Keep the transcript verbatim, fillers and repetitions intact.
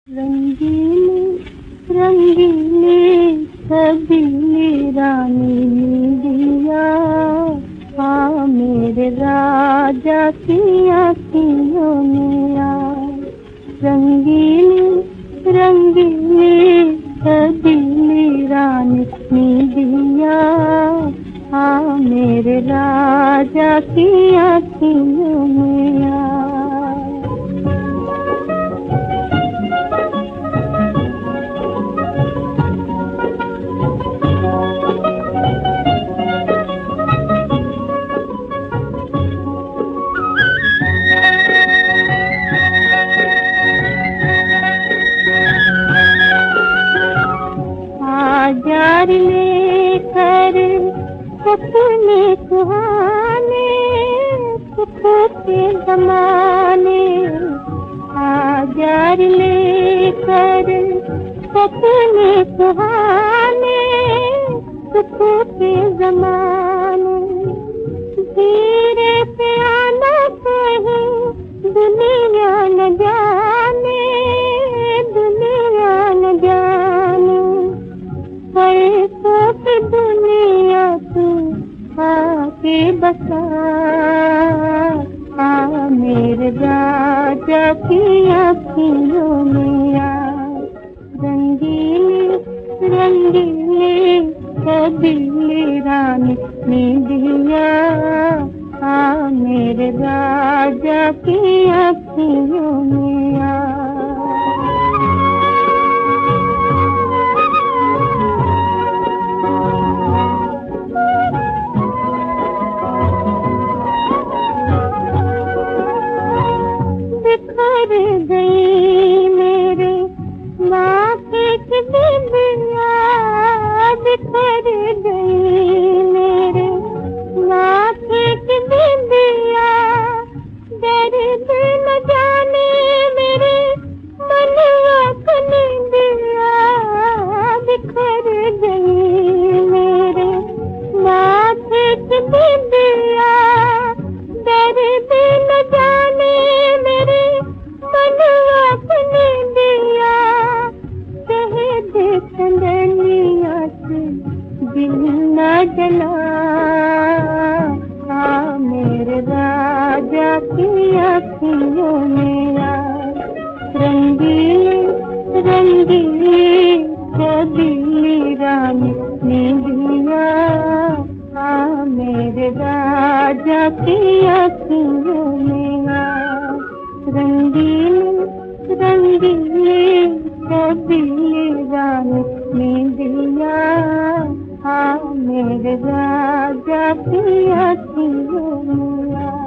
रंगीली रंगीली छबीली रानी दिया, हाँ मेरे राजा की आँखियों में आ। रंगीली रंगीली छबीली रानी दिया, हाँ मेरे राजा की आँखियों में आ। हजार लेकर सपने सुहाने सुखों के ज़माने, हजार लेकर सपने सुहाने सुखों के ज़माने। धीरे से आना कहीं दुनिया न जाने, दुनिया न जाने। फर्शों की दुनिया तू आके बसा, आ मेरे राजा की आँखियों में आ। रंगीली रंगीली छबीली रानी दिया, आ मेरे राजा की आँखियों में आ। बिखर गई मेरे माथे की बिंदिया, बिखर गई मेरे माथे की बिंदिया। दर्द न जाने मेरे मनवा की निंदिया, बिखर गई मेरे माथे की बिंदिया। दर्द न जाने मेरे मनवा की निंदिया। शहद चंदनिया से दिल न जला, आ मेरे राजा की आँखियों में आ। रंगीली रंगीली छबीली रानी दिया, आ मेरे राजा की आँखियों में आ। रंगीली रंगीली छबीली रानी दिया, हाँ मेरे राजा की आँखियों में आ।